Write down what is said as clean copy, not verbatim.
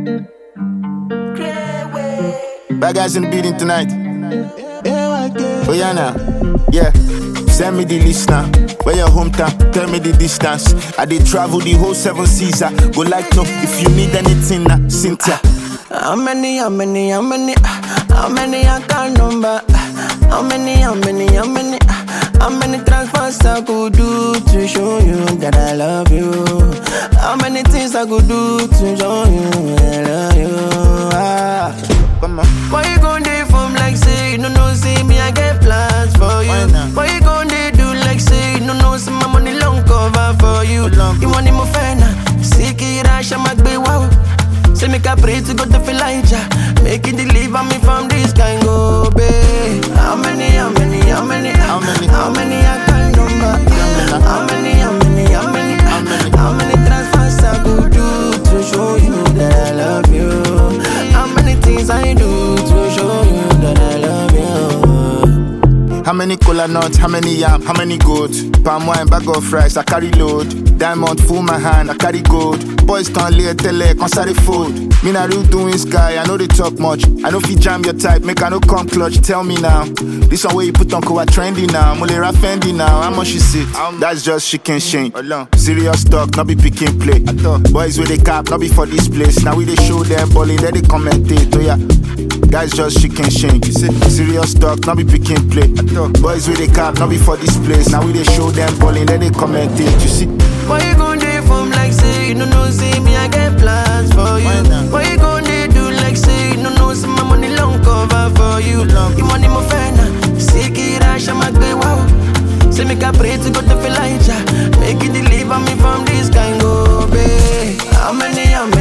Bad guys in the building tonight. Oh yeah now, yeah. Send me the listener. Where your hometown? Tell me the distance. I did travel the whole 7 seas. Go like no if you need anything, Cynthia. How many I got number? How many transfers I could do to show you that I love you? How many things I could do to show you that I love you? Come on. Why you gon' dey from like say you no see me I get plans for you? Why you gon' dey do like say you no see my money long cover for you? You want him ofena? Sick it rush I'm a wow. Say make I pray to God to feel Elijah. Make it deliver me from this kind go babe. How many I can number? How many transfers I could do to show you that I love you? How many things I do to show you that I love you? How many cola nuts, how many yam, how many goats? Palm wine, bag of rice, I carry load. Diamond full my hand, I carry gold. Boys can't lay tele, can't start food. Me na real doing sky, I know they talk much. I know if you jam your type, make I no come clutch. Tell me now, this one where you put on cover trendy now. Mulera Fendi now, how much you sit? That's just chicken shame. Serious talk, not be picking play. Boys with a cap, not be for this place. Now we they show them balling, then they commentate. Oh yeah. Guys just chicken shame. Serious talk, not be picking play. Boys with a cap, not be for this place. Now we they show them balling, then they commentate. You see? Why you gon' dey from like say you no see me I get plans for you? Why you gon' dey do like say you no see my money long cover for you? You want him ofena? Sick it rush I'm a wow. Say make I pray to God to feel Elijah. Make it deliver me from this kind go babe. How many